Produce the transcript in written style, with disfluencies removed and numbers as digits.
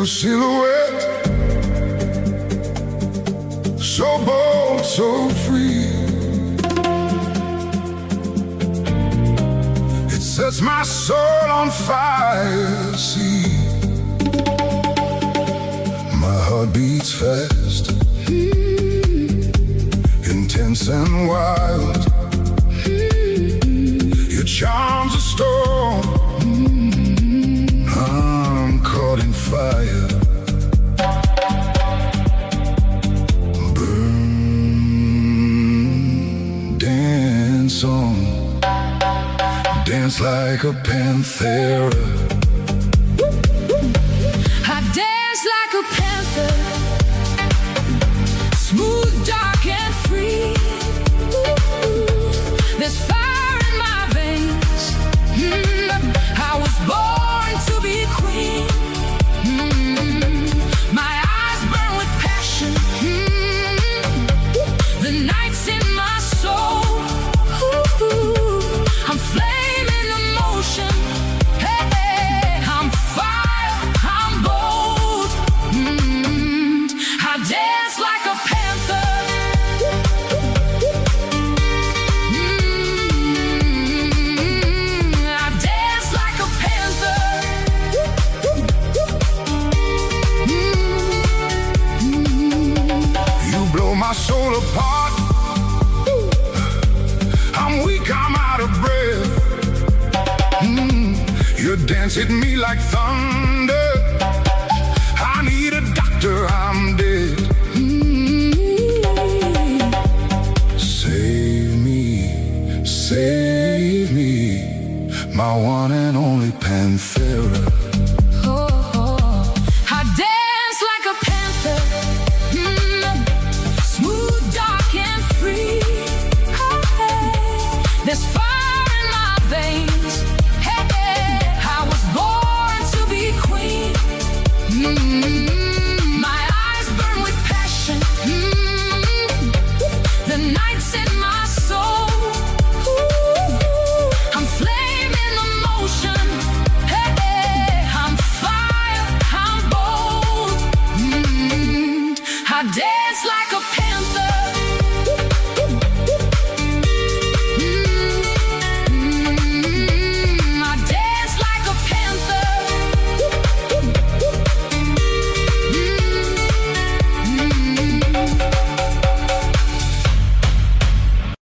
silhouette, so bold, so free. It sets my soul on fire, see. My heart beats fast, intense and wild. Your charms a storm, I'm caught in fire. Burn, dance on, dance like a panther. I dance like a panther, smooth, dark and free. There's fire in my veins. I was born to be queen. My eyes burn with passion. The night's in my soul. I'm flame in emotion. Hey, I'm fire, I'm bold. I dance like a panther. I dance like a panther. You blow my soul apart. I'm weak, I'm out of breath. Your dance hit me like thunder. I need a doctor, I'm dead. Save me, save me, my one and only Panthera. I dance like a panther, smooth, dark and free. There's fire